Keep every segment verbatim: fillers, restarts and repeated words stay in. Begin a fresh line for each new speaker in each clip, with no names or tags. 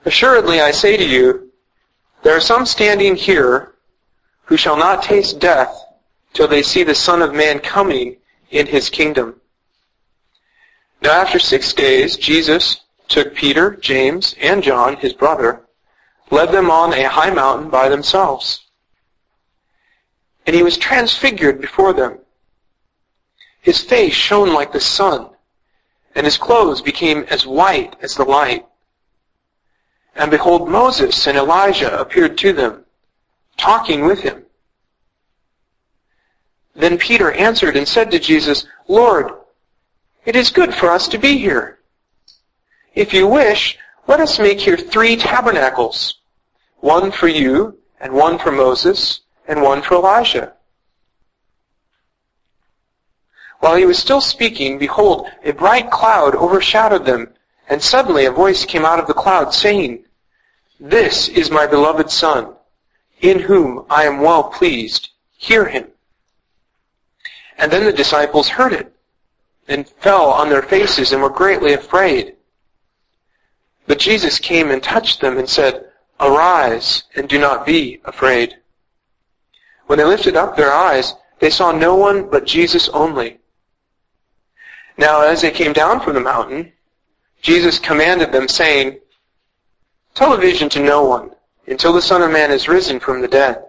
Assuredly, I say to you, there are some standing here who shall not taste death till they see the Son of Man coming in his kingdom." Now after six days, Jesus took Peter, James, and John, his brother, led them on a high mountain by themselves. And he was transfigured before them. His face shone like the sun, and his clothes became as white as the light. And behold, Moses and Elijah appeared to them, talking with him. Then Peter answered and said to Jesus, "Lord, it is good for us to be here. If you wish, let us make here three tabernacles, one for you, and one for Moses, and one for Elijah." While he was still speaking, behold, a bright cloud overshadowed them, and suddenly a voice came out of the cloud, saying, "This is my beloved Son, in whom I am well pleased. Hear him." And then the disciples heard it, and fell on their faces, and were greatly afraid. But Jesus came and touched them, and said, "Arise, and do not be afraid." When they lifted up their eyes, they saw no one but Jesus only. Now as they came down from the mountain, Jesus commanded them, saying, "Tell a vision to no one, until the Son of Man is risen from the dead."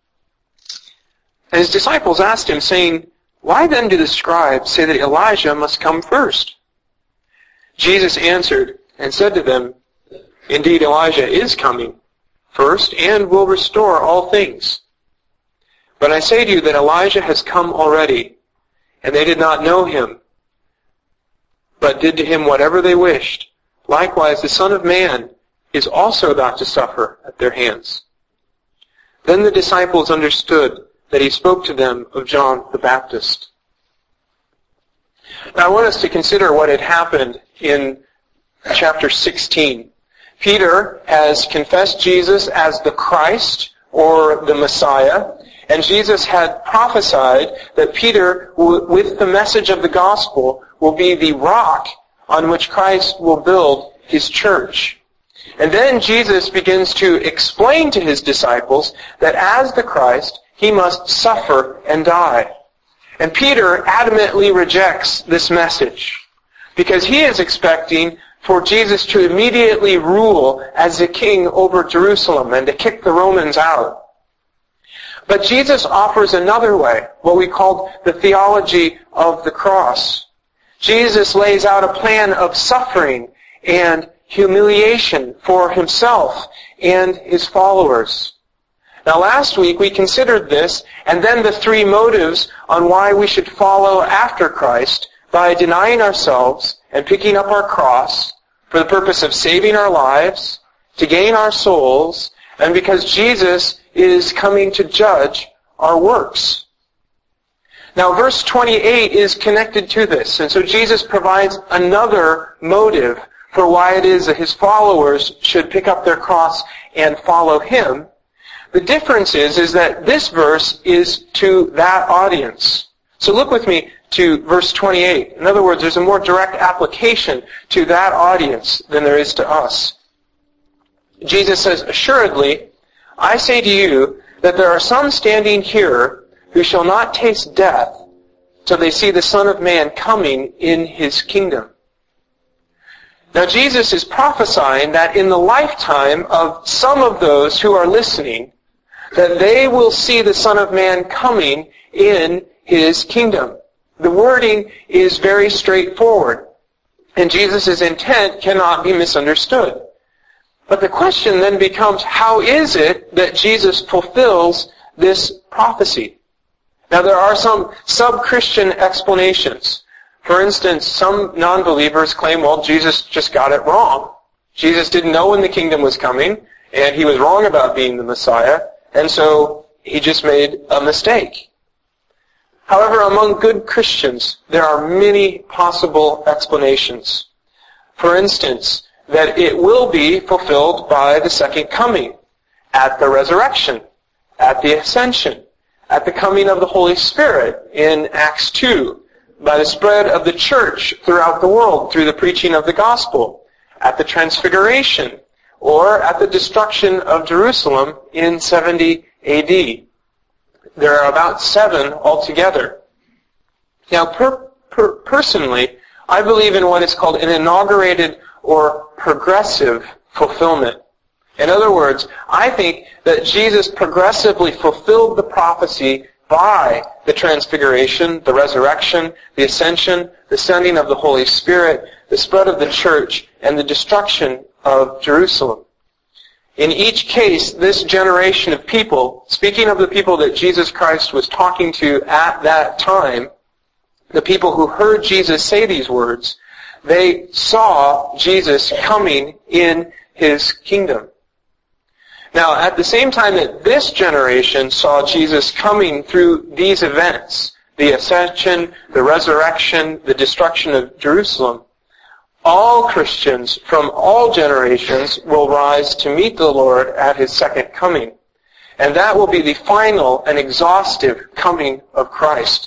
And his disciples asked him, saying, "Why then do the scribes say that Elijah must come first?" Jesus answered and said to them, "Indeed, Elijah is coming first, and will restore all things. But I say to you that Elijah has come already, and they did not know him, but did to him whatever they wished. Likewise, the Son of Man is also about to suffer at their hands." Then the disciples understood that he spoke to them of John the Baptist. Now I want us to consider what had happened in chapter sixteen. Peter has confessed Jesus as the Christ, or the Messiah, and Jesus had prophesied that Peter, with the message of the gospel, will be the rock on which Christ will build his church. And then Jesus begins to explain to his disciples that as the Christ, he must suffer and die. And Peter adamantly rejects this message, because he is expecting for Jesus to immediately rule as the king over Jerusalem and to kick the Romans out. But Jesus offers another way, what we call the theology of the cross. Jesus lays out a plan of suffering and humiliation for himself and his followers. Now last week we considered this, and then the three motives on why we should follow after Christ by denying ourselves and picking up our cross for the purpose of saving our lives, to gain our souls, and because Jesus is coming to judge our works. Now verse twenty-eight is connected to this, and so Jesus provides another motive for why it is that his followers should pick up their cross and follow him. The difference is, is that this verse is to that audience. So look with me to verse twenty-eight. In other words, there's a more direct application to that audience than there is to us. Jesus says, "Assuredly, I say to you that there are some standing here who shall not taste death till they see the Son of Man coming in his kingdom." Now Jesus is prophesying that in the lifetime of some of those who are listening, that they will see the Son of Man coming in his kingdom. The wording is very straightforward, and Jesus' intent cannot be misunderstood. But the question then becomes, how is it that Jesus fulfills this prophecy? Now there are some sub-Christian explanations. For instance, some non-believers claim, well, Jesus just got it wrong. Jesus didn't know when the kingdom was coming, and he was wrong about being the Messiah, and so he just made a mistake. However, among good Christians, there are many possible explanations. For instance, that it will be fulfilled by the second coming, at the resurrection, at the ascension, at the coming of the Holy Spirit in Acts two, by the spread of the church throughout the world through the preaching of the gospel, at the transfiguration, or at the destruction of Jerusalem in seventy A D. There are about seven altogether. Now, per, per, personally, I believe in what is called an inaugurated or progressive fulfillment. In other words, I think that Jesus progressively fulfilled the prophecy by the transfiguration, the resurrection, the ascension, the sending of the Holy Spirit, the spread of the church, and the destruction of Jerusalem. In each case, this generation of people, speaking of the people that Jesus Christ was talking to at that time, the people who heard Jesus say these words, they saw Jesus coming in his kingdom. Now, at the same time that this generation saw Jesus coming through these events, the ascension, the resurrection, the destruction of Jerusalem, all Christians from all generations will rise to meet the Lord at his second coming. And that will be the final and exhaustive coming of Christ.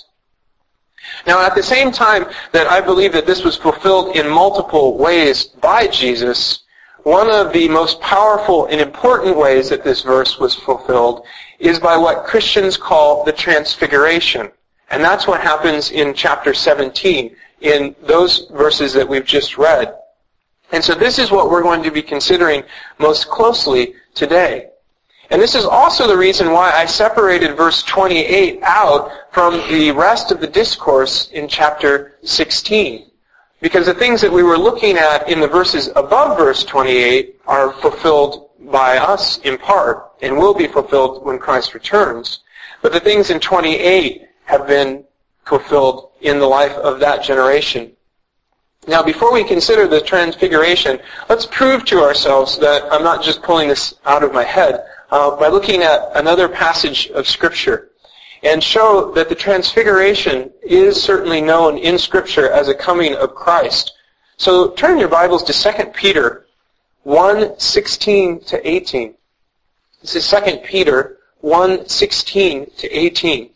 Now, at the same time that I believe that this was fulfilled in multiple ways by Jesus, one of the most powerful and important ways that this verse was fulfilled is by what Christians call the Transfiguration. And that's what happens in chapter seventeen, in those verses that we've just read. And so this is what we're going to be considering most closely today. And this is also the reason why I separated verse twenty-eight out from the rest of the discourse in chapter sixteen. Because the things that we were looking at in the verses above verse twenty-eight are fulfilled by us in part, and will be fulfilled when Christ returns. But the things in twenty-eight have been fulfilled in the life of that generation. Now, before we consider the Transfiguration, let's prove to ourselves that I'm not just pulling this out of my head, uh, by looking at another passage of Scripture, and show that the Transfiguration is certainly known in Scripture as a coming of Christ. So turn your Bibles to Second Peter one, sixteen to eighteen. This is Second Peter one, sixteen to eighteen.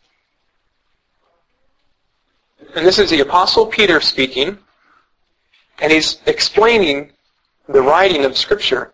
And this is the Apostle Peter speaking, and he's explaining the writing of Scripture.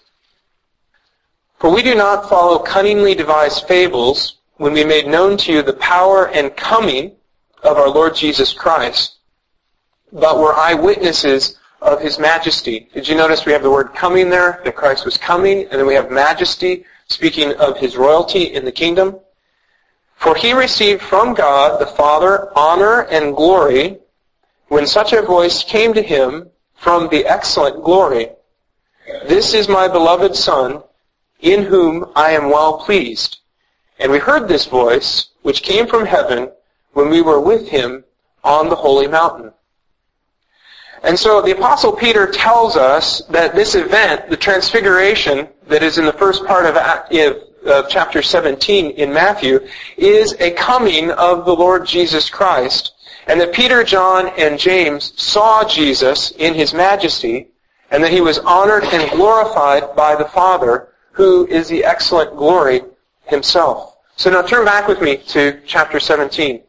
For we do not follow cunningly devised fables when we made known to you the power and coming of our Lord Jesus Christ, but were eyewitnesses of his majesty. Did you notice we have the word coming there, that Christ was coming, and then we have majesty, speaking of his royalty in the kingdom? For he received from God the Father honor and glory when such a voice came to him from the excellent glory. This is my beloved Son, in whom I am well pleased. And we heard this voice, which came from heaven, when we were with him on the holy mountain. And so the Apostle Peter tells us that this event, the Transfiguration, that is in the first part of of chapter seventeen in Matthew, is a coming of the Lord Jesus Christ, and that Peter, John, and James saw Jesus in his majesty, and that he was honored and glorified by the Father, who is the excellent glory himself. So now turn back with me to chapter seventeen.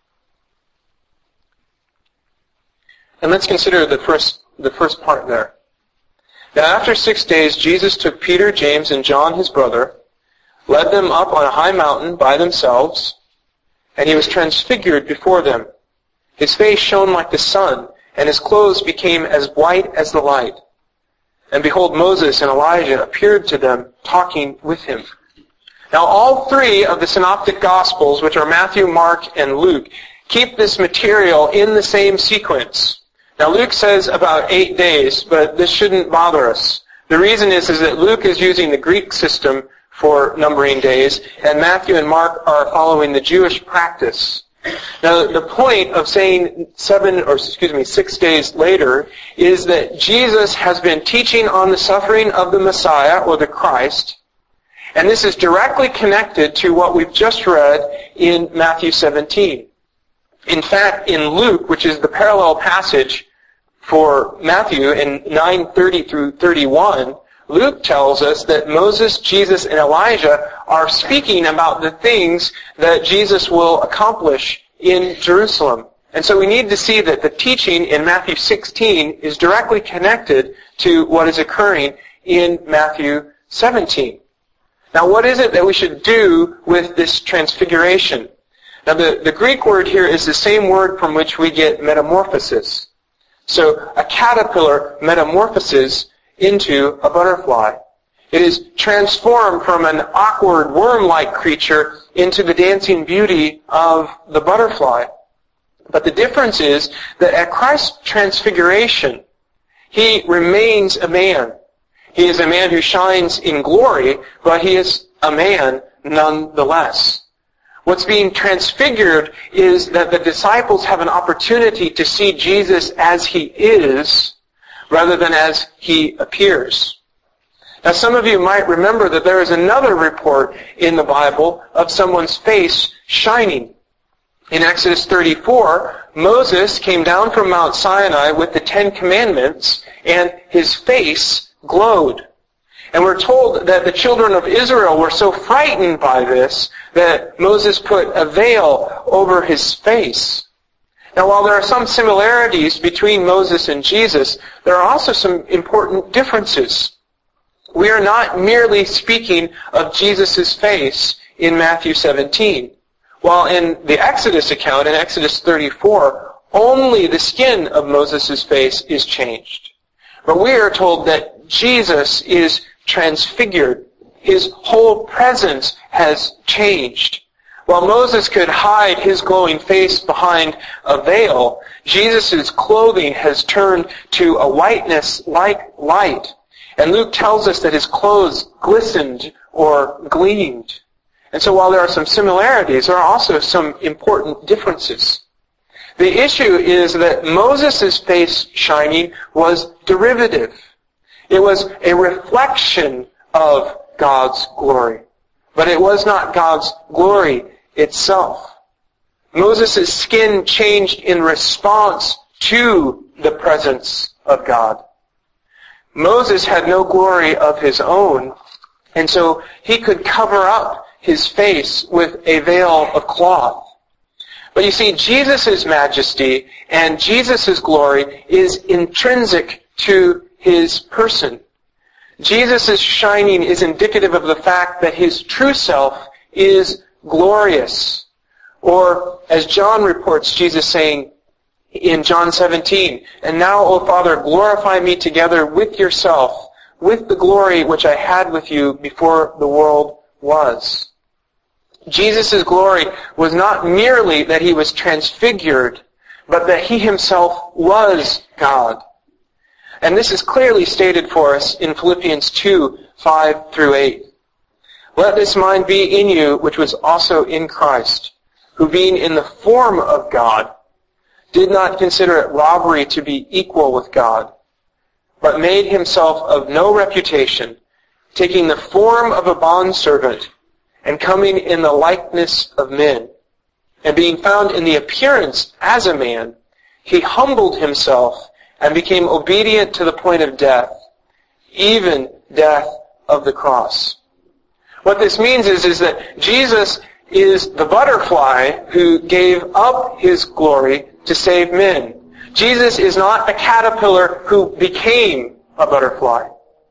And let's consider the first, the first part there. Now after six days, Jesus took Peter, James, and John, his brother, led them up on a high mountain by themselves, and he was transfigured before them. His face shone like the sun, and his clothes became as white as the light. And behold, Moses and Elijah appeared to them, talking with him. Now all three of the synoptic gospels, which are Matthew, Mark, and Luke, keep this material in the same sequence. Now Luke says about eight days, but this shouldn't bother us. The reason is, is that Luke is using the Greek system for numbering days, and Matthew and Mark are following the Jewish practice. Now, the point of saying seven, or excuse me, six days later, is that Jesus has been teaching on the suffering of the Messiah, or the Christ, and this is directly connected to what we've just read in Matthew seventeen. In fact, in Luke, which is the parallel passage for Matthew in nine thirty through thirty-one, Luke tells us that Moses, Jesus, and Elijah are speaking about the things that Jesus will accomplish in Jerusalem. And so we need to see that the teaching in Matthew sixteen is directly connected to what is occurring in Matthew seventeen. Now, what is it that we should do with this transfiguration? Now, the, the Greek word here is the same word from which we get metamorphosis. So, a caterpillar metamorphoses into a butterfly. It is transformed from an awkward worm-like creature into the dancing beauty of the butterfly. But the difference is that at Christ's transfiguration, he remains a man. He is a man who shines in glory, but he is a man nonetheless. What's being transfigured is that the disciples have an opportunity to see Jesus as he is, rather than as he appears. Now, some of you might remember that there is another report in the Bible of someone's face shining. In Exodus thirty-four, Moses came down from Mount Sinai with the Ten Commandments, and his face glowed. And we're told that the children of Israel were so frightened by this that Moses put a veil over his face. Now, while there are some similarities between Moses and Jesus, there are also some important differences. We are not merely speaking of Jesus' face in Matthew seventeen. While in the Exodus account, in Exodus thirty-four, only the skin of Moses' face is changed. But we are told that Jesus is transfigured. His whole presence has changed. While Moses could hide his glowing face behind a veil, Jesus' clothing has turned to a whiteness like light. And Luke tells us that his clothes glistened or gleamed. And so while there are some similarities, there are also some important differences. The issue is that Moses' face shining was derivative. It was a reflection of God's glory. But it was not God's glory itself. Moses' skin changed in response to the presence of God. Moses had no glory of his own, and so he could cover up his face with a veil of cloth. But you see, Jesus' majesty and Jesus' glory is intrinsic to his person. Jesus' shining is indicative of the fact that his true self is glorious. Or, as John reports Jesus saying in John seventeen, "And now, O Father, glorify me together with yourself, with the glory which I had with you before the world was." Jesus' glory was not merely that he was transfigured, but that he himself was God. And this is clearly stated for us in Philippians two, five through eight. "Let this mind be in you, which was also in Christ, who being in the form of God, did not consider it robbery to be equal with God, but made himself of no reputation, taking the form of a bondservant, and coming in the likeness of men. And being found in the appearance as a man, he humbled himself and became obedient to the point of death, even death of the cross." What this means is, is that Jesus is the butterfly who gave up his glory to save men. Jesus is not a caterpillar who became a butterfly.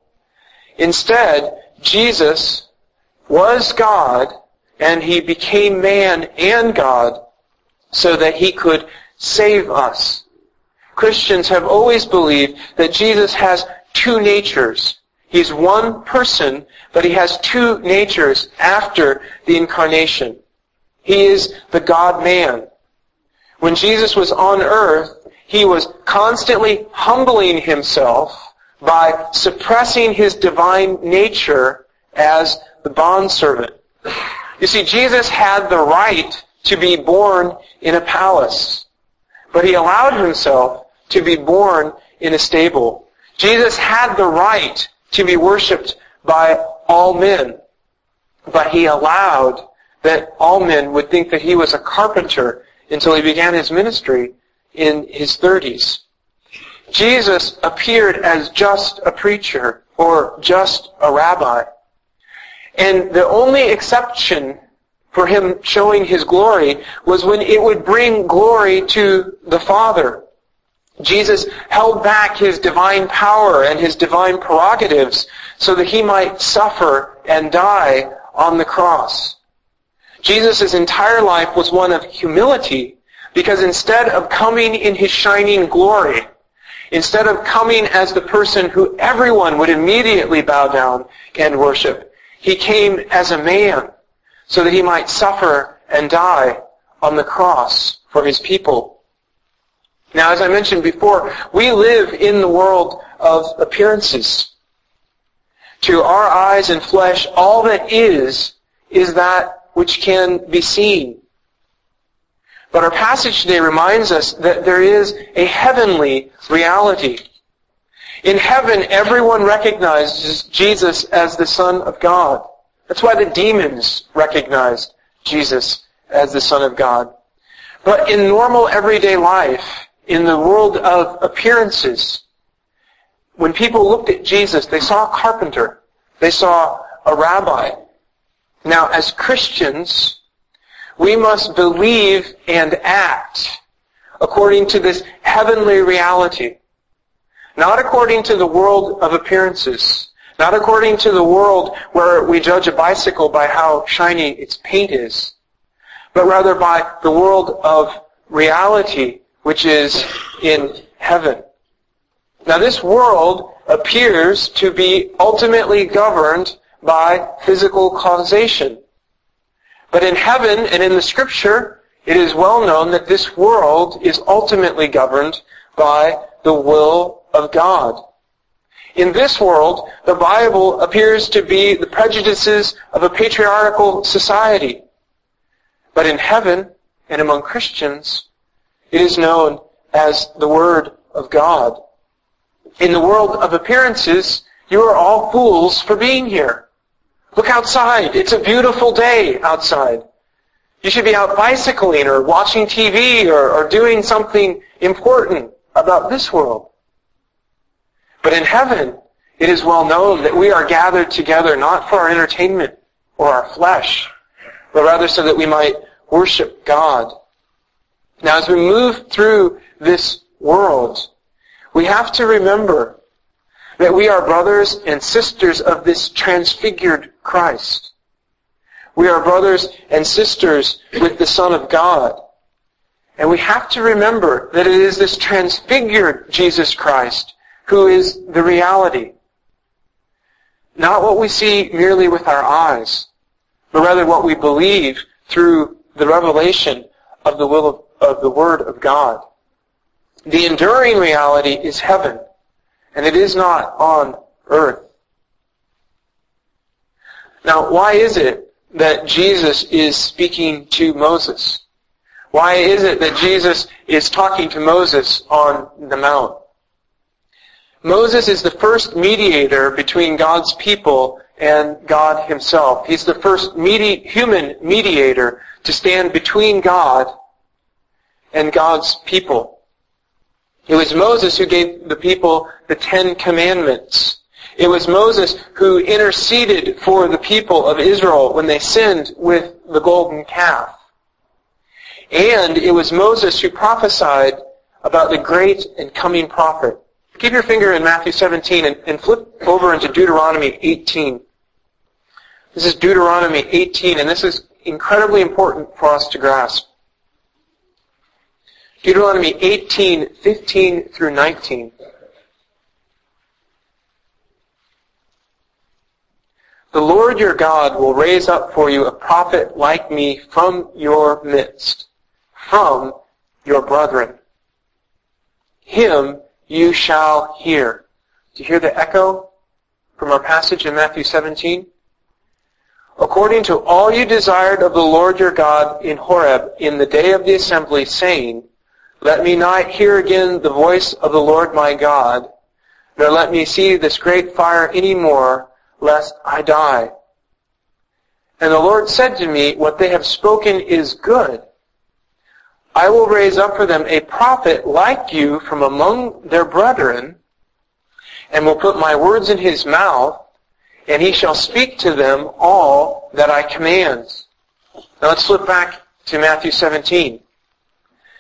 Instead, Jesus was God, and he became man and God so that he could save us. Christians have always believed that Jesus has two natures. He's one person, but he has two natures after the incarnation. He is the God-man. When Jesus was on earth, he was constantly humbling himself by suppressing his divine nature as the bondservant. You see, Jesus had the right to be born in a palace, but he allowed himself to be born in a stable. Jesus had the right to be worshipped by all men, but he allowed that all men would think that he was a carpenter until he began his ministry in his thirties. Jesus appeared as just a preacher or just a rabbi. And the only exception for him showing his glory was when it would bring glory to the Father. Jesus held back his divine power and his divine prerogatives so that he might suffer and die on the cross. Jesus' entire life was one of humility, because instead of coming in his shining glory, instead of coming as the person who everyone would immediately bow down and worship, he came as a man so that he might suffer and die on the cross for his people. Now, as I mentioned before, we live in the world of appearances. To our eyes and flesh, all that is, is that which can be seen. But our passage today reminds us that there is a heavenly reality. In heaven, everyone recognizes Jesus as the Son of God. That's why the demons recognized Jesus as the Son of God. But in normal everyday life, in the world of appearances, when people looked at Jesus, they saw a carpenter. They saw a rabbi. Now, as Christians, we must believe and act according to this heavenly reality. Not according to the world of appearances. Not according to the world where we judge a bicycle by how shiny its paint is. But rather by the world of reality, which is in heaven. Now, this world appears to be ultimately governed by physical causation. But in heaven and in the Scripture, it is well known that this world is ultimately governed by the will of God. In this world, the Bible appears to be the prejudices of a patriarchal society. But in heaven and among Christians, it is known as the Word of God. In the world of appearances, you are all fools for being here. Look outside. It's a beautiful day outside. You should be out bicycling or watching T V or, or doing something important about this world. But in heaven, it is well known that we are gathered together not for our entertainment or our flesh, but rather so that we might worship God. Now, as we move through this world, we have to remember that we are brothers and sisters of this transfigured Christ. We are brothers and sisters with the Son of God. And we have to remember that it is this transfigured Jesus Christ who is the reality. Not what we see merely with our eyes, but rather what we believe through the revelation of the will of of the Word of God. The enduring reality is heaven, and it is not on earth. Now, why is it that Jesus is speaking to Moses? Why is it that Jesus is talking to Moses on the Mount? Moses is the first mediator between God's people and God Himself. He's the first medi- human mediator to stand between God and God's people. It was Moses who gave the people the Ten Commandments. It was Moses who interceded for the people of Israel when they sinned with the golden calf. And it was Moses who prophesied about the great and coming prophet. Keep your finger in Matthew seventeen and, and flip over into Deuteronomy eighteen. This is Deuteronomy eighteen, and this is incredibly important for us to grasp. Deuteronomy eighteen, fifteen through nineteen. The Lord your God will raise up for you a prophet like me from your midst, from your brethren. Him you shall hear. Do you hear the echo from our passage in Matthew seventeen? According to all you desired of the Lord your God in Horeb in the day of the assembly, saying, let me not hear again the voice of the Lord my God, nor let me see this great fire any more, lest I die. And the Lord said to me, what they have spoken is good. I will raise up for them a prophet like you from among their brethren, and will put my words in his mouth, and he shall speak to them all that I command. Now let's flip back to Matthew seventeen.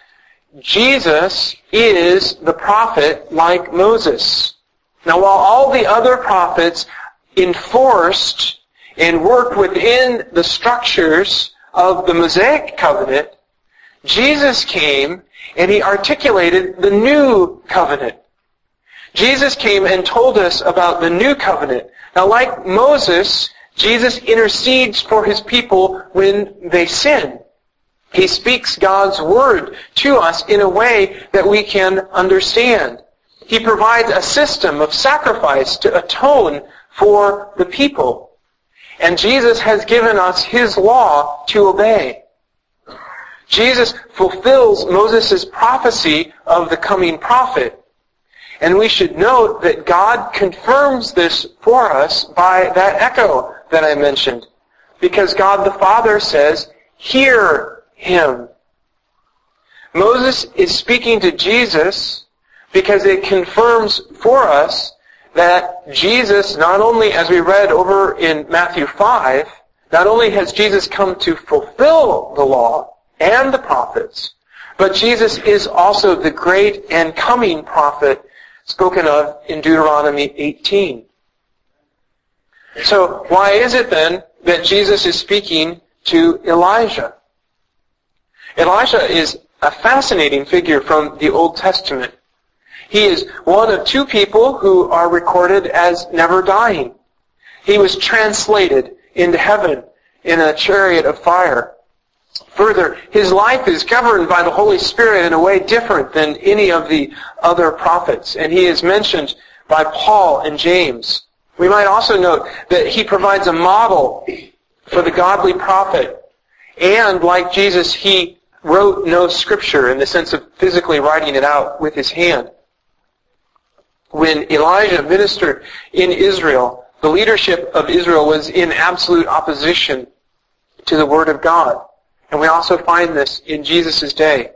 Jesus is the prophet like Moses. Now, while all the other prophets enforced and worked within the structures of the Mosaic covenant, Jesus came and he articulated the new covenant. Jesus came and told us about the new covenant. Now, like Moses, Jesus intercedes for his people when they sin. He speaks God's word to us in a way that we can understand. He provides a system of sacrifice to atone for the people. And Jesus has given us his law to obey. Jesus fulfills Moses' prophecy of the coming prophet. And we should note that God confirms this for us by that echo that I mentioned. Because God the Father says, "Hear him." Moses is speaking to Jesus because it confirms for us that Jesus, not only, as we read over in Matthew five, not only has Jesus come to fulfill the law and the prophets, but Jesus is also the great and coming prophet spoken of in Deuteronomy eighteen. So why is it then that Jesus is speaking to Elijah? Elijah is a fascinating figure from the Old Testament. He is one of two people who are recorded as never dying. He was translated into heaven in a chariot of fire. Further, his life is governed by the Holy Spirit in a way different than any of the other prophets, and he is mentioned by Paul and James. We might also note that he provides a model for the godly prophet, and like Jesus, he wrote no scripture in the sense of physically writing it out with his hand. When Elijah ministered in Israel, the leadership of Israel was in absolute opposition to the Word of God. And we also find this in Jesus' day.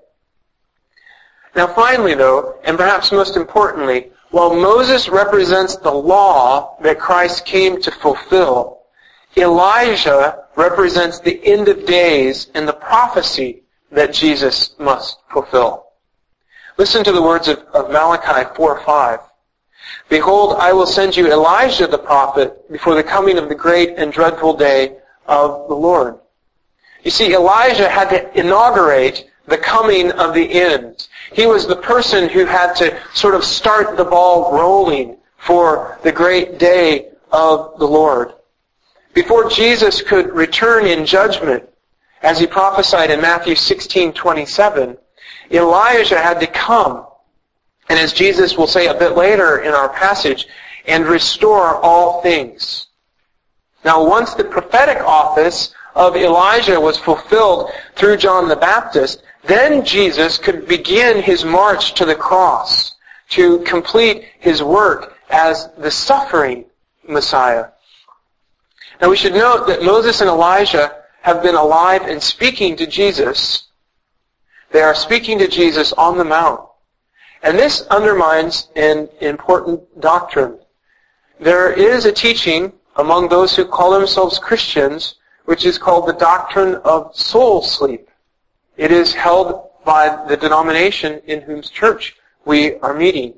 Now finally though, and perhaps most importantly, while Moses represents the law that Christ came to fulfill, Elijah represents the end of days and the prophecy that Jesus must fulfill. Listen to the words of, of Malachi four five. "Behold, I will send you Elijah the prophet before the coming of the great and dreadful day of the Lord." You see, Elijah had to inaugurate the coming of the end. He was the person who had to sort of start the ball rolling for the great day of the Lord. Before Jesus could return in judgment, as he prophesied in Matthew sixteen twenty-seven, Elijah had to come, and as Jesus will say a bit later in our passage, and restore all things. Now, once the prophetic office of Elijah was fulfilled through John the Baptist, then Jesus could begin his march to the cross to complete his work as the suffering Messiah. Now we should note that Moses and Elijah have been alive and speaking to Jesus. They are speaking to Jesus on the Mount. And this undermines an important doctrine. There is a teaching among those who call themselves Christians which is called the doctrine of soul sleep. It is held by the denomination in whose church we are meeting.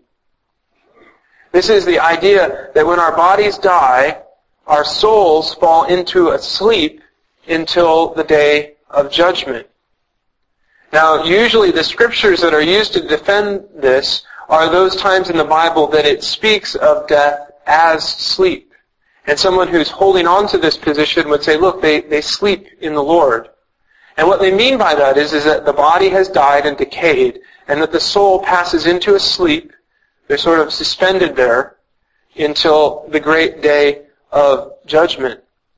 This is the idea that when our bodies die, our souls fall into a sleep until the day of judgment. Now, usually the scriptures that are used to defend this are those times in the Bible that it speaks of death as sleep. And someone who's holding on to this position would say, look, they, they sleep in the Lord. And what they mean by that is, is that the body has died and decayed, and that the soul passes into a sleep. They're sort of suspended there until the great day of judgment.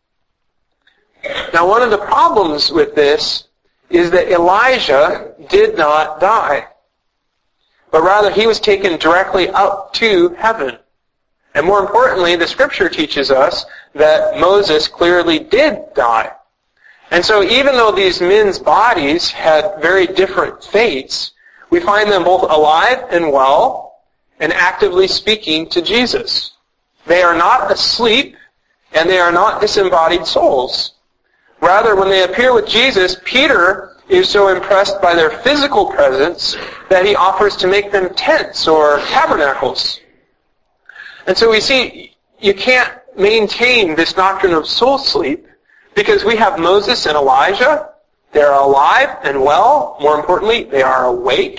Now, one of the problems with this is that Elijah did not die, but rather he was taken directly up to heaven. And more importantly, the Scripture teaches us that Moses clearly did die. And so even though these men's bodies had very different fates, we find them both alive and well and actively speaking to Jesus. They are not asleep and they are not disembodied souls. Rather, when they appear with Jesus, Peter is so impressed by their physical presence that he offers to make them tents or tabernacles. And so we see you can't maintain this doctrine of soul sleep because we have Moses and Elijah. They're alive and well. More importantly, they are awake.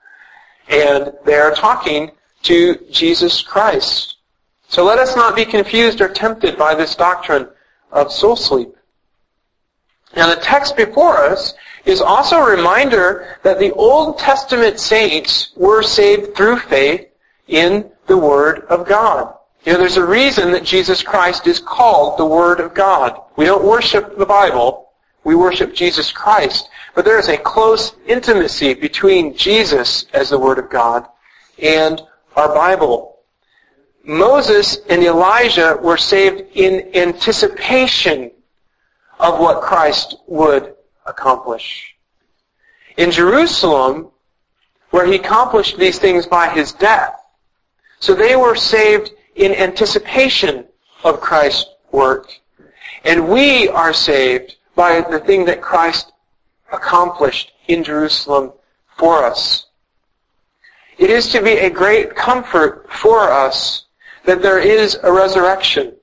And they are talking to Jesus Christ. So let us not be confused or tempted by this doctrine of soul sleep. Now the text before us is also a reminder that the Old Testament saints were saved through faith in the Word of God. You know, there's a reason that Jesus Christ is called the Word of God. We don't worship the Bible. We worship Jesus Christ. But there is a close intimacy between Jesus as the Word of God and our Bible. Moses and Elijah were saved in anticipation of what Christ would accomplish. In Jerusalem, where he accomplished these things by his death. So they were saved in anticipation of Christ's work. And we are saved by the thing that Christ accomplished in Jerusalem for us. It is to be a great comfort for us that there is a resurrection.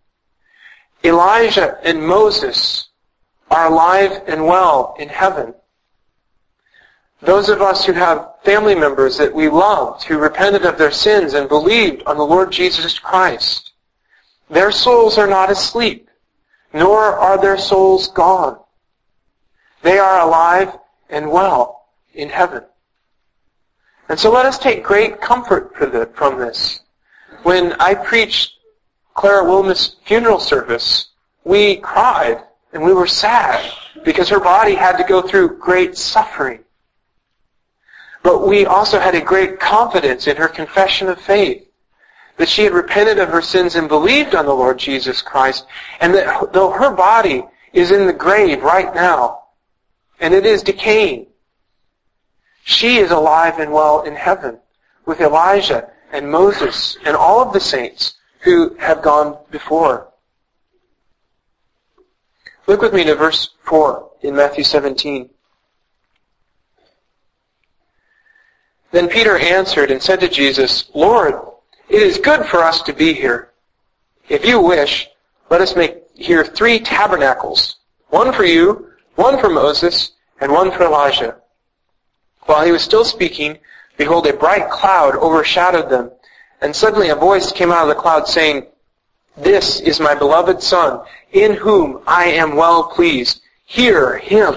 Elijah and Moses are alive and well in heaven. Those of us who have family members that we loved, who repented of their sins and believed on the Lord Jesus Christ, their souls are not asleep, nor are their souls gone. They are alive and well in heaven. And so let us take great comfort from this. When I preached Clara Wilmus' funeral service, we cried and we were sad because her body had to go through great suffering. But we also had a great confidence in her confession of faith, that she had repented of her sins and believed on the Lord Jesus Christ, and that though her body is in the grave right now, and it is decaying, she is alive and well in heaven with Elijah and Moses and all of the saints who have gone before. Look with me to verse four in Matthew seventeen. Then Peter answered and said to Jesus, Lord, it is good for us to be here. If you wish, let us make here three tabernacles, one for you, one for Moses, and one for Elijah. While he was still speaking, behold, a bright cloud overshadowed them, and suddenly a voice came out of the cloud saying, This is my beloved Son, in whom I am well pleased. Hear him.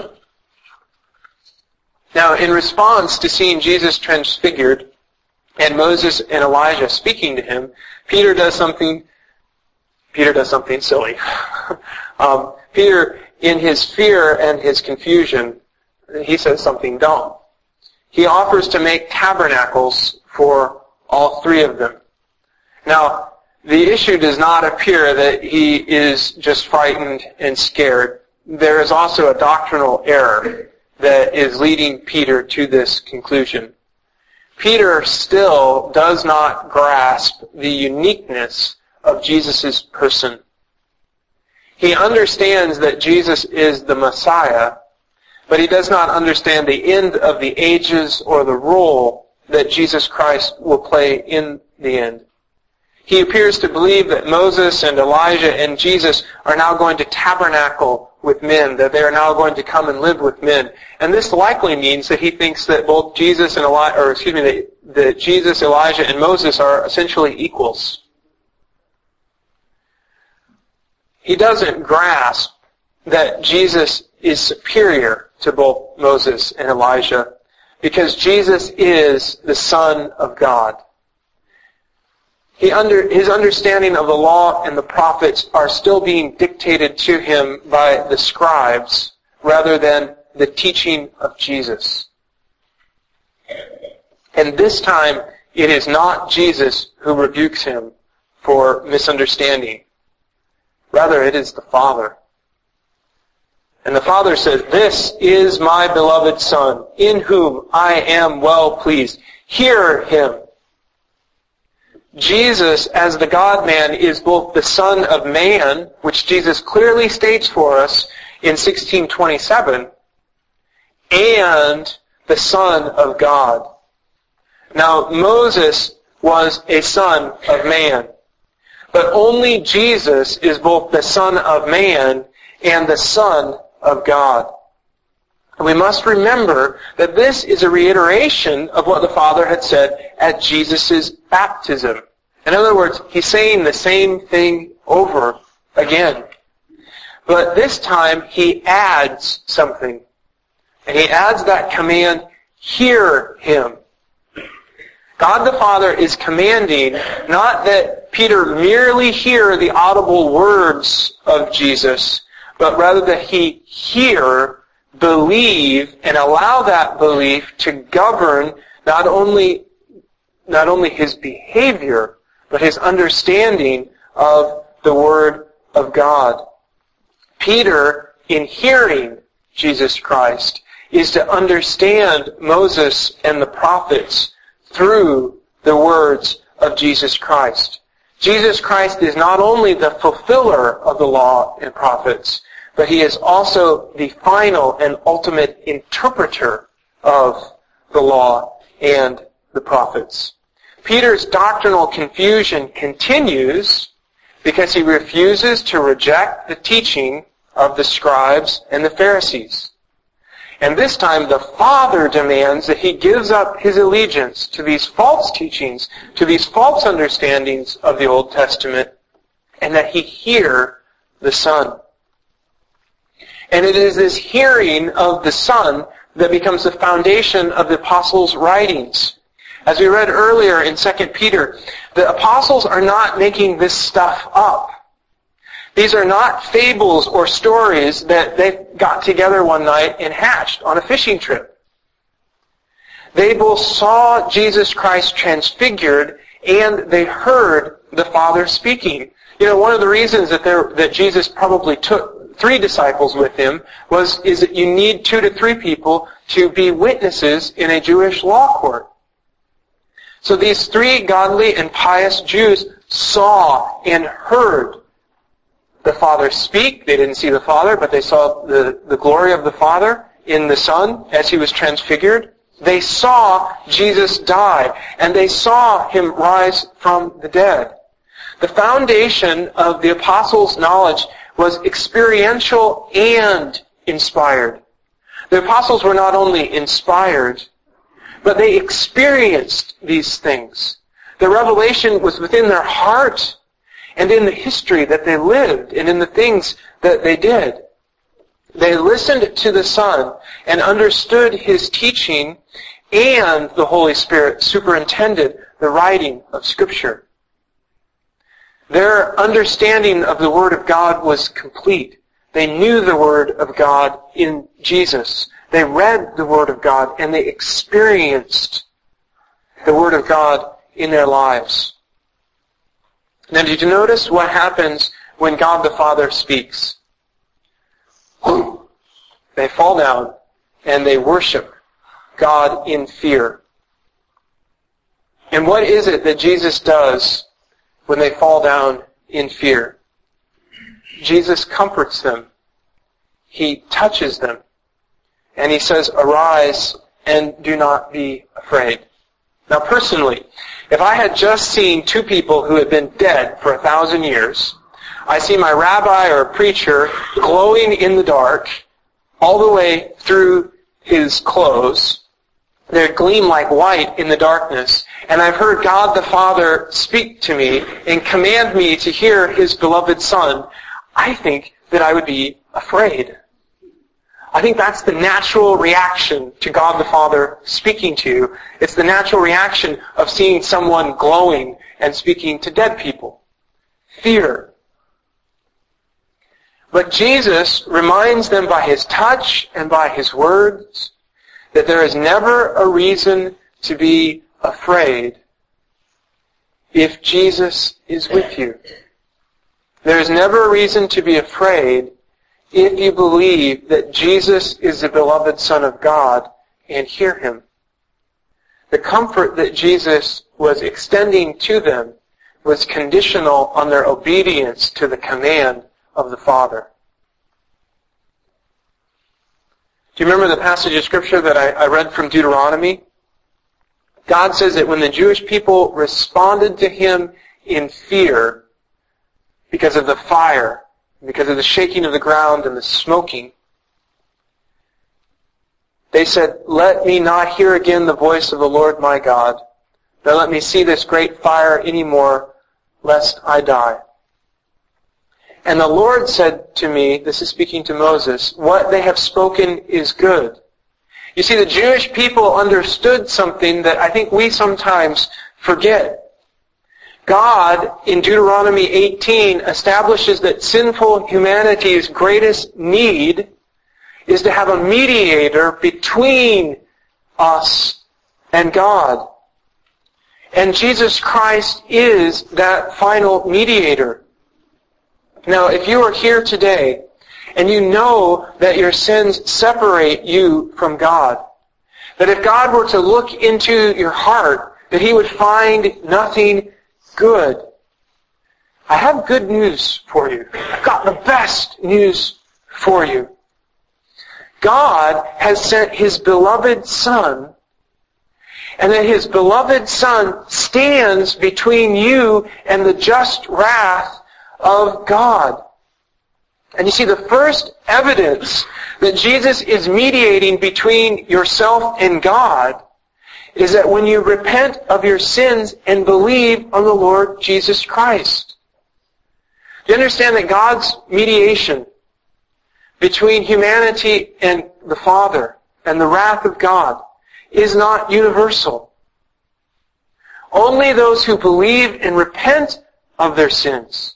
Now, in response to seeing Jesus transfigured and Moses and Elijah speaking to him, Peter does something, Peter does something silly. um, Peter, in his fear and his confusion, he says something dumb. He offers to make tabernacles for all three of them. Now, the issue does not appear that he is just frightened and scared. There is also a doctrinal error that is leading Peter to this conclusion. Peter still does not grasp the uniqueness of Jesus' person. He understands that Jesus is the Messiah, but he does not understand the end of the ages or the role that Jesus Christ will play in the end. He appears to believe that Moses and Elijah and Jesus are now going to tabernacle with men, that they are now going to come and live with men. And this likely means that he thinks that both Jesus and Elijah, or excuse me, that, that Jesus, Elijah, and Moses are essentially equals. He doesn't grasp that Jesus is superior to both Moses and Elijah because Jesus is the Son of God. He under, his understanding of the law and the prophets are still being dictated to him by the scribes rather than the teaching of Jesus. And this time, it is not Jesus who rebukes him for misunderstanding. Rather, it is the Father. And the Father says, This is my beloved Son, in whom I am well pleased. Hear him. Jesus, as the God-man, is both the Son of Man, which Jesus clearly states for us in sixteen twenty-seven, and the Son of God. Now, Moses was a son of man, but only Jesus is both the Son of man and the Son of God. And we must remember that this is a reiteration of what the Father had said at Jesus' baptism. In other words, he's saying the same thing over again. But this time, he adds something. And he adds that command, hear him. God the Father is commanding not that Peter merely hear the audible words of Jesus, but rather that he hear, believe, and allow that belief to govern not only, not only his behavior, but his understanding of the Word of God. Peter, in hearing Jesus Christ, is to understand Moses and the prophets through the words of Jesus Christ. Jesus Christ is not only the fulfiller of the law and prophets, but he is also the final and ultimate interpreter of the law and the prophets. Peter's doctrinal confusion continues because he refuses to reject the teaching of the scribes and the Pharisees. And this time the Father demands that he gives up his allegiance to these false teachings, to these false understandings of the Old Testament, and that he hear the Son. And it is this hearing of the Son that becomes the foundation of the apostles' writings. As we read earlier in Second Peter, the apostles are not making this stuff up. These are not fables or stories that they got together one night and hatched on a fishing trip. They both saw Jesus Christ transfigured and they heard the Father speaking. You know, one of the reasons that there, that Jesus probably took three disciples with him was is that you need two to three people to be witnesses in a Jewish law court. So these three godly and pious Jews saw and heard the Father speak. They didn't see the Father, but they saw the, the glory of the Father in the Son as he was transfigured. They saw Jesus die, and they saw him rise from the dead. The foundation of the apostles' knowledge was experiential and inspired. The apostles were not only inspired, but they experienced these things. The revelation was within their heart and in the history that they lived and in the things that they did. They listened to the Son and understood his teaching, and the Holy Spirit superintended the writing of Scripture. Their understanding of the Word of God was complete. They knew the Word of God in Jesus. They read the Word of God and they experienced the Word of God in their lives. Now, did you notice what happens when God the Father speaks? They fall down and they worship God in fear. And what is it that Jesus does when they fall down in fear? Jesus comforts them. He touches them. And he says, arise and do not be afraid. Now personally, if I had just seen two people who had been dead for a thousand years, I see my rabbi or preacher glowing in the dark all the way through his clothes. They gleam like white in the darkness. And I've heard God the Father speak to me and command me to hear his beloved Son. I think that I would be afraid. I think that's the natural reaction to God the Father speaking to you. It's the natural reaction of seeing someone glowing and speaking to dead people. Fear. But Jesus reminds them by his touch and by his words that there is never a reason to be afraid if Jesus is with you. There is never a reason to be afraid if you believe that Jesus is the beloved Son of God and hear him. The comfort that Jesus was extending to them was conditional on their obedience to the command of the Father. Do you remember the passage of Scripture that I, I read from Deuteronomy? God says that when the Jewish people responded to Him in fear because of the fire, because of the shaking of the ground and the smoking, they said, "Let me not hear again the voice of the Lord my God, nor let me see this great fire any more, lest I die." And the Lord said to me, this is speaking to Moses, "What they have spoken is good." You see, the Jewish people understood something that I think we sometimes forget. God, in Deuteronomy eighteen, establishes that sinful humanity's greatest need is to have a mediator between us and God. And Jesus Christ is that final mediator. Now, if you are here today and you know that your sins separate you from God, that if God were to look into your heart, that He would find nothing good, I have good news for you. I've got the best news for you. God has sent His beloved Son, and that His beloved Son stands between you and the just wrath of God. And you see, the first evidence that Jesus is mediating between yourself and God is that when you repent of your sins and believe on the Lord Jesus Christ. Do you understand that God's mediation between humanity and the Father and the wrath of God is not universal? Only those who believe and repent of their sins,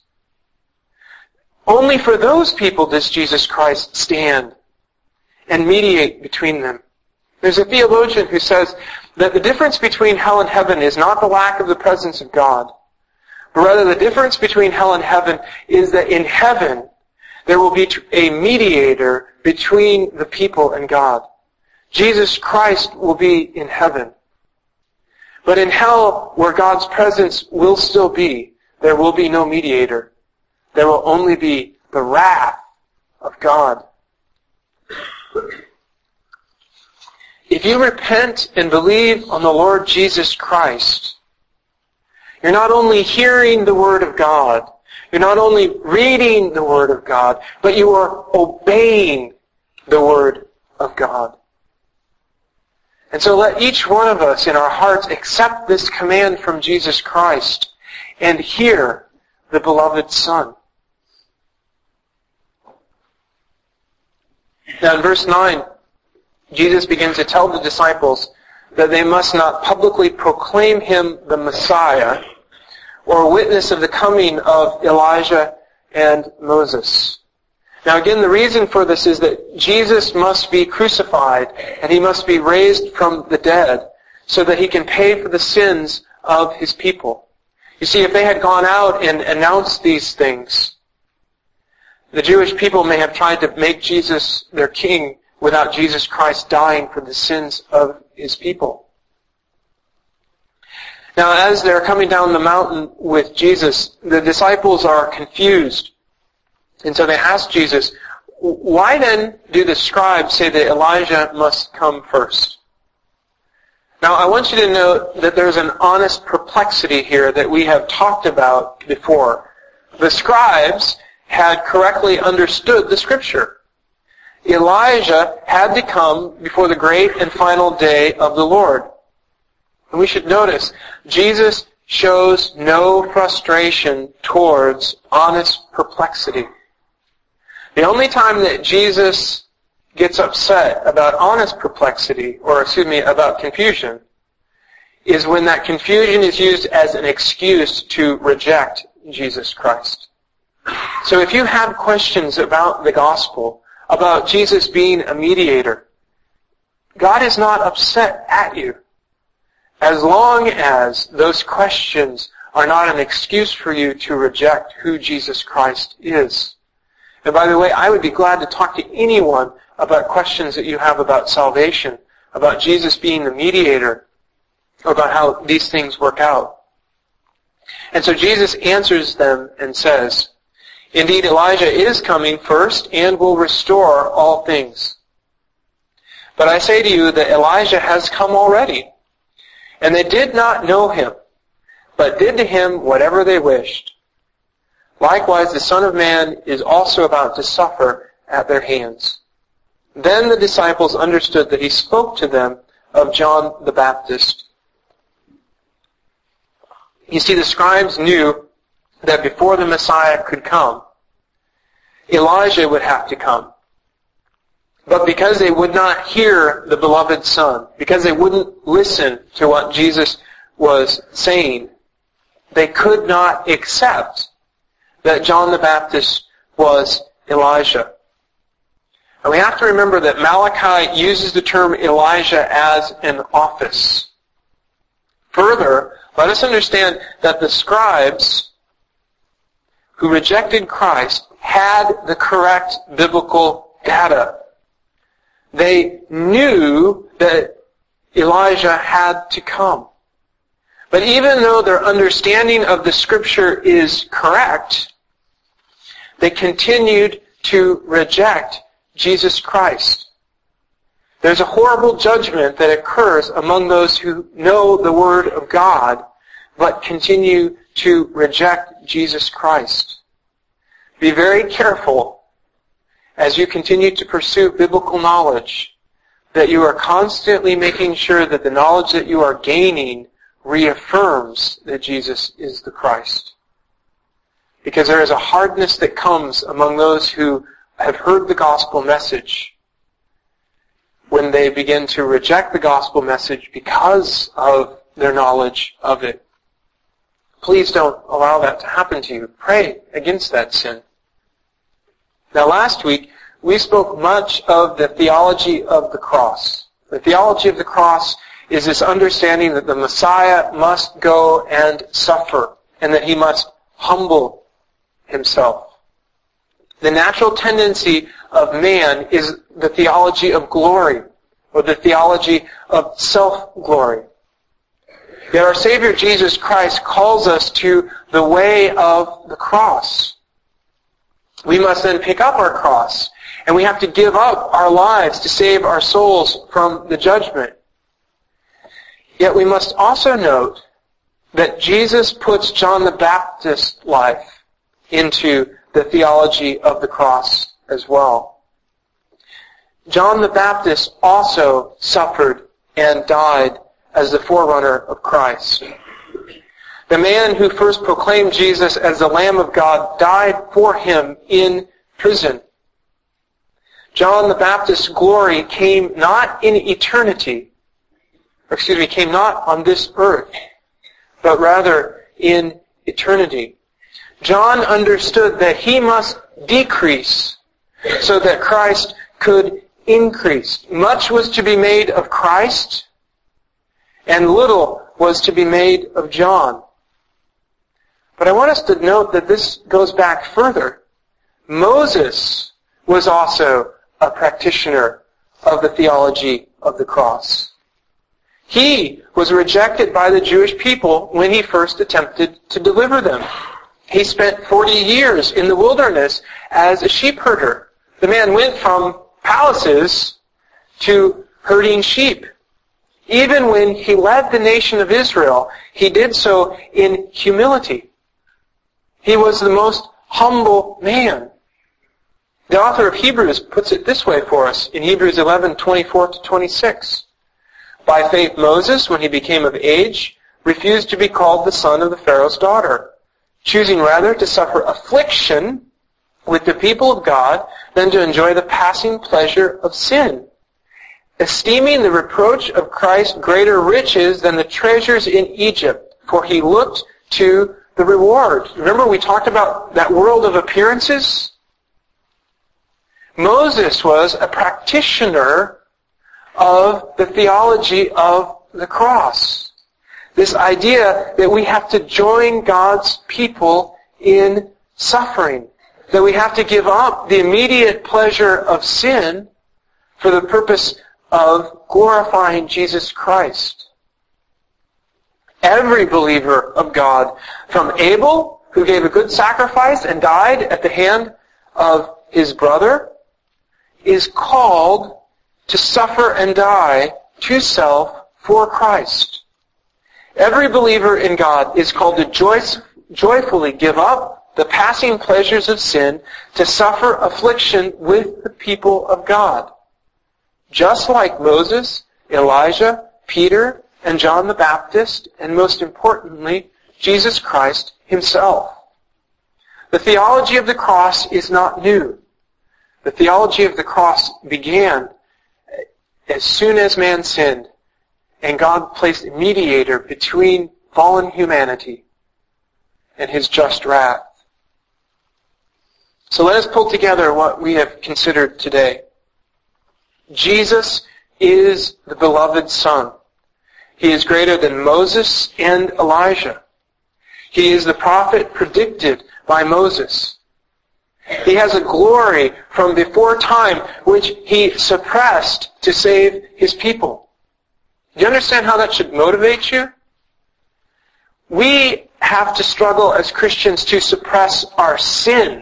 only for those people does Jesus Christ stand and mediate between them. There's a theologian who says that the difference between hell and heaven is not the lack of the presence of God, but rather the difference between hell and heaven is that in heaven there will be a mediator between the people and God. Jesus Christ will be in heaven. But in hell, where God's presence will still be, there will be no mediator. There will only be the wrath of God. If you repent and believe on the Lord Jesus Christ, you're not only hearing the Word of God, you're not only reading the Word of God, but you are obeying the Word of God. And so let each one of us in our hearts accept this command from Jesus Christ and hear the beloved Son. Now in verse nine, Jesus begins to tell the disciples that they must not publicly proclaim Him the Messiah or witness of the coming of Elijah and Moses. Now again, the reason for this is that Jesus must be crucified and He must be raised from the dead so that He can pay for the sins of His people. You see, if they had gone out and announced these things, the Jewish people may have tried to make Jesus their king without Jesus Christ dying for the sins of His people. Now, as they're coming down the mountain with Jesus, the disciples are confused. And so they ask Jesus, "Why then do the scribes say that Elijah must come first?" Now, I want you to note that there's an honest perplexity here that we have talked about before. The scribes had correctly understood the Scripture. Elijah had to come before the great and final day of the Lord. And we should notice, Jesus shows no frustration towards honest perplexity. The only time that Jesus gets upset about honest perplexity, or excuse me, about confusion, is when that confusion is used as an excuse to reject Jesus Christ. So if you have questions about the gospel, about Jesus being a mediator, God is not upset at you, as long as those questions are not an excuse for you to reject who Jesus Christ is. And by the way, I would be glad to talk to anyone about questions that you have about salvation, about Jesus being the mediator, or about how these things work out. And so Jesus answers them and says, "Indeed, Elijah is coming first and will restore all things." But I say to you that Elijah has come already, and they did not know him, but did to him whatever they wished. Likewise, the Son of Man is also about to suffer at their hands." Then the disciples understood that he spoke to them of John the Baptist. You see, the scribes knew that before the Messiah could come, Elijah would have to come. But because they would not hear the beloved Son, because they wouldn't listen to what Jesus was saying, they could not accept that John the Baptist was Elijah. And we have to remember that Malachi uses the term Elijah as an office. Further, let us understand that the scribes who rejected Christ had the correct biblical data. They knew that Elijah had to come. But even though their understanding of the Scripture is correct, they continued to reject Jesus Christ. There's a horrible judgment that occurs among those who know the Word of God, but continue to reject Jesus Christ. Be very careful as you continue to pursue biblical knowledge, that you are constantly making sure that the knowledge that you are gaining reaffirms that Jesus is the Christ. Because there is a hardness that comes among those who have heard the gospel message when they begin to reject the gospel message because of their knowledge of it. Please don't allow that to happen to you. Pray against that sin. Now, last week, we spoke much of the theology of the cross. The theology of the cross is this understanding that the Messiah must go and suffer, and that he must humble himself. The natural tendency of man is the theology of glory, or the theology of self-glory. Yet our Savior Jesus Christ calls us to the way of the cross. We must then pick up our cross, and we have to give up our lives to save our souls from the judgment. Yet we must also note that Jesus puts John the Baptist's life into the theology of the cross as well. John the Baptist also suffered and died as the forerunner of Christ. The man who first proclaimed Jesus as the Lamb of God died for him in prison. John the Baptist's glory came not in eternity, or excuse me, came not on this earth, but rather in eternity. John understood that he must decrease so that Christ could increase. Much was to be made of Christ, and little was to be made of John. But I want us to note that this goes back further. Moses was also a practitioner of the theology of the cross. He was rejected by the Jewish people when he first attempted to deliver them. He spent forty years in the wilderness as a sheep herder. The man went from palaces to herding sheep. Even when he led the nation of Israel, he did so in humility. He was the most humble man. The author of Hebrews puts it this way for us in Hebrews eleven, twenty-four to twenty-six. By faith Moses, when he became of age, refused to be called the son of the Pharaoh's daughter, choosing rather to suffer affliction with the people of God than to enjoy the passing pleasure of sin, esteeming the reproach of Christ greater riches than the treasures in Egypt, for he looked to the reward. Remember we talked about that world of appearances? Moses was a practitioner of the theology of the cross. This idea that we have to join God's people in suffering, that we have to give up the immediate pleasure of sin for the purpose of glorifying Jesus Christ. Every believer of God, from Abel, who gave a good sacrifice and died at the hand of his brother, is called to suffer and die to self for Christ. Every believer in God is called to joy- joyfully give up the passing pleasures of sin to suffer affliction with the people of God. Just like Moses, Elijah, Peter, and John the Baptist, and most importantly, Jesus Christ himself. The theology of the cross is not new. The theology of the cross began as soon as man sinned, and God placed a mediator between fallen humanity and his just wrath. So let us pull together what we have considered today. Jesus is the beloved Son. He is greater than Moses and Elijah. He is the prophet predicted by Moses. He has a glory from before time which he suppressed to save his people. Do you understand how that should motivate you? We have to struggle as Christians to suppress our sin.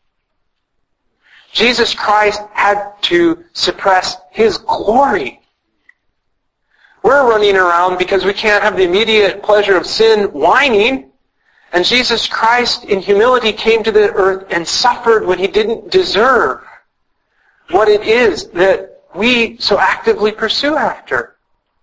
Jesus Christ had to suppress his glory. We're running around because we can't have the immediate pleasure of sin whining. And Jesus Christ in humility came to the earth and suffered when he didn't deserve what it is that we so actively pursue after.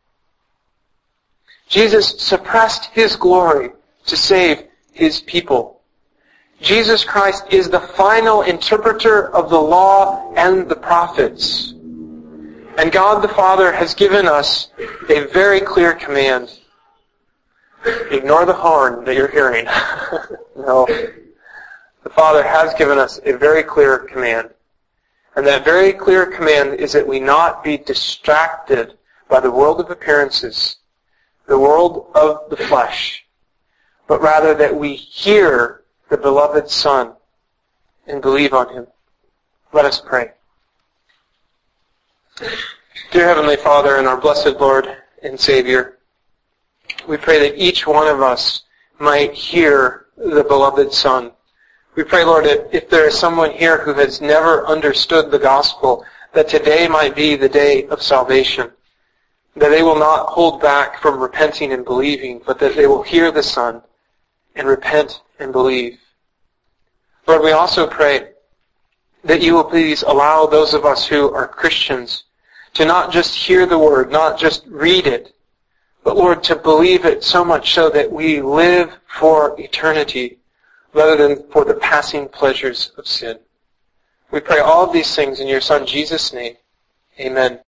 Jesus suppressed his glory to save his people. Jesus Christ is the final interpreter of the law and the prophets. And God the Father has given us a very clear command. Ignore the horn that you're hearing. No. The Father has given us a very clear command. And that very clear command is that we not be distracted by the world of appearances, the world of the flesh, but rather that we hear the beloved Son and believe on him. Let us pray. Dear Heavenly Father and our blessed Lord and Savior, we pray that each one of us might hear the beloved Son. We pray, Lord, that if there is someone here who has never understood the gospel, that today might be the day of salvation, that they will not hold back from repenting and believing, but that they will hear the Son and repent and believe. Lord, we also pray that you will please allow those of us who are Christians to not just hear the word, not just read it, but Lord, to believe it so much so that we live for eternity rather than for the passing pleasures of sin. We pray all of these things in your Son Jesus' name. Amen.